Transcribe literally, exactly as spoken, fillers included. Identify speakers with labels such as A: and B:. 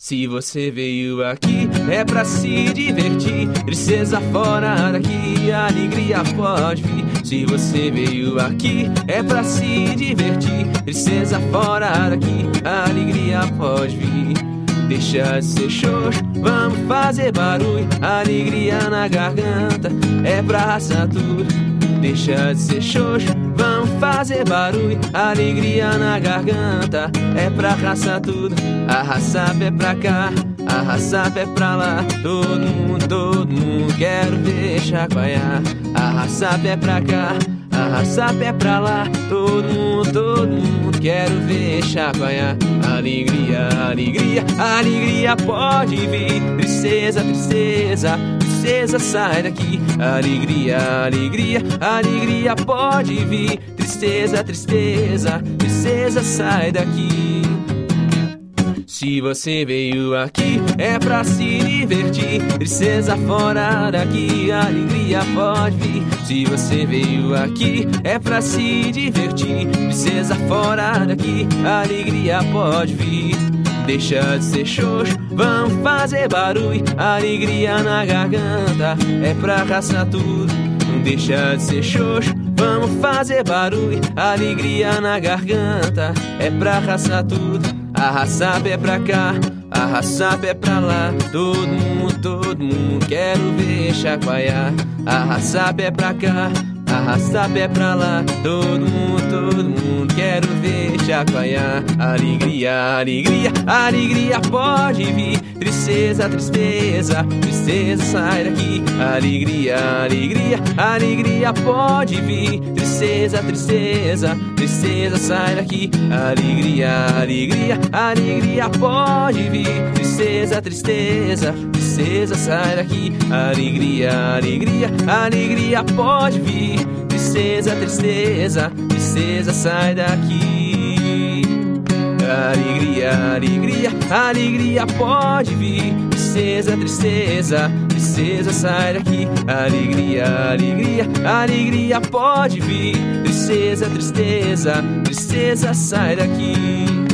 A: Se você veio aqui, é pra se divertir. Tristeza fora daqui, a alegria pode vir. Se você veio aqui, é pra se divertir. Tristeza fora daqui, a alegria pode vir. Deixa de ser xoxo, vamos fazer barulho. Alegria na garganta, é pra arrasar tudo. Deixa de ser xoxo, vamos fazer barulho. Alegria na garganta, é pra arrasar tudo. Arrasar pé pra cá, arrasar pé pra lá. Todo mundo, todo mundo, quero ver chacoalhar. Arrasar pé pra cá, arrasar pé pra lá. Todo mundo, todo mundo, quero ver chacoalhar. Alegria, alegria, alegria pode vir. Tristeza, tristeza, tristeza sai daqui. Alegria, alegria, alegria pode vir. Tristeza, tristeza, tristeza sai daqui. Se você veio aqui, é pra se divertir. Tristeza fora daqui, alegria pode vir. Se você veio aqui, é pra se divertir. Tristeza fora daqui, alegria pode vir. Deixa de ser xoxo, vamos fazer barulho. Alegria na garganta, é pra arrasar tudo. Deixa de ser xoxo, vamos fazer barulho. Alegria na garganta, é pra arrasar tudo. Arrasar pé pra cá, arrasar pé pra lá. Todo mundo, todo mundo, quero ver chacoalhar. Arrasar pé pra cá, arrastar pé pra lá. Todo mundo, todo mundo, quero ver chacoalhar. Alegria, alegria, alegria pode vir. Tristeza, tristeza, tristeza sai daqui. Alegria, alegria, alegria pode vir. Tristeza, tristeza, tristeza sai daqui. Alegria, alegria, alegria pode vir. Tristeza, tristeza, tristeza sai daqui. Alegria, alegria, alegria pode vir. Tristeza, tristeza, tristeza sai daqui. Alegria, alegria, alegria pode vir. Tristeza, tristeza, tristeza sai daqui. Alegria, alegria, alegria pode vir. Tristeza, tristeza, tristeza sai daqui.